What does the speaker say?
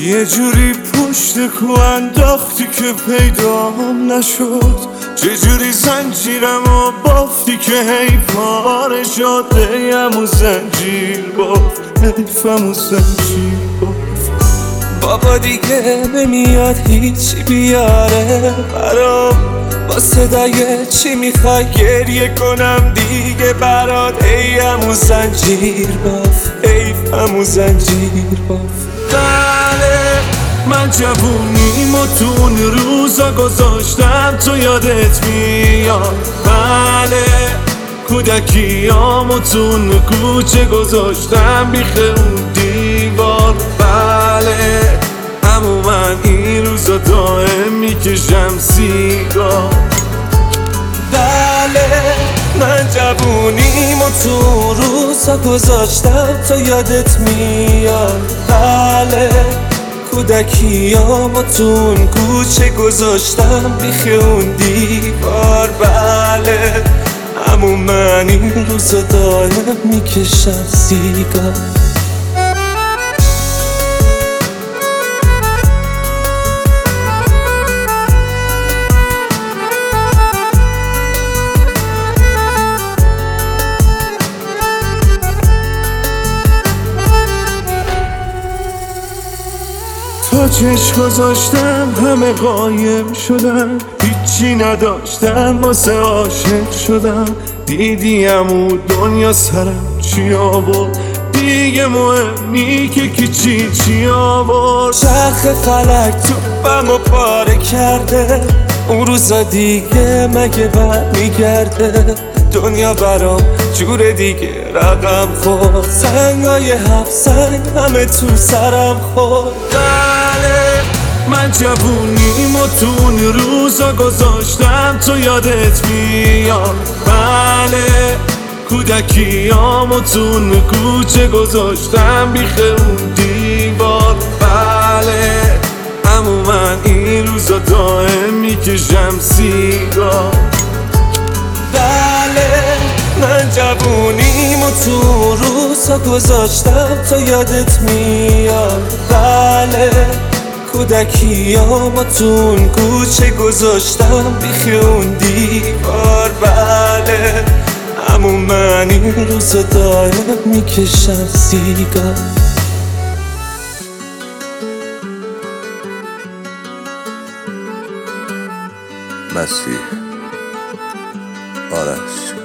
یه جوری پشت کو انداختی که پیدام نشد، چجوری زنجیرمو بافتی که هی پاره شد. همون زنجیر بافت، حیفمون زنجیر بافت. بابا دیگه نمیاد هیچی بیاره برام، با صدای چی میخوای گریه کنم دیگه برات. ای همون زنجیر باف، حیفمون زنجیر باف. بله من جوونیمو تو اون روزا گذاشتم، تو یادت میاد؟ بله کودکیامو تو اون کوچه گذاشتم بیخ اون دیوار. بله اما من این روزا دائم میکشم سیگار. بله من جوونیمو تو روزا گذاشتم، تو یادت میاد؟ بله کودکیامو تو اون کوچه گذاشتم بیخ اون دیوار. بله اما من این روزا دائم میکشم سیگار. تا چشم گذاشتم همه قایم شدن، هیچی نداشتم واسه عاشق شدم. دیدیم و دنیا سرم چی آورد، دیگه مهم نی که کی چی آورد. چرخ فلک توپمو پاره کرده، اون روزا دیگه مگه برمیگرده؟ دنیا برام جور دیگه رقم خورد، سنگای هفت سنگ همه تو سرم خورد. بله من جوونیمو تو اون روزا گذاشتم، تو یادت میاد؟ بله کودکیامو تو اون کوچه گذاشتم بیخ اون دیوار. بله اما من این روزا دائم میکشم سیگار. بله من جوونیمو تو روزا گذاشتم، تو یادت میاد؟ بله کودکیامو تو اون کوچه گذاشتم بیخ اون دیوار. بله اما من این روزا دائم میکشم سیگار. مسیح آرش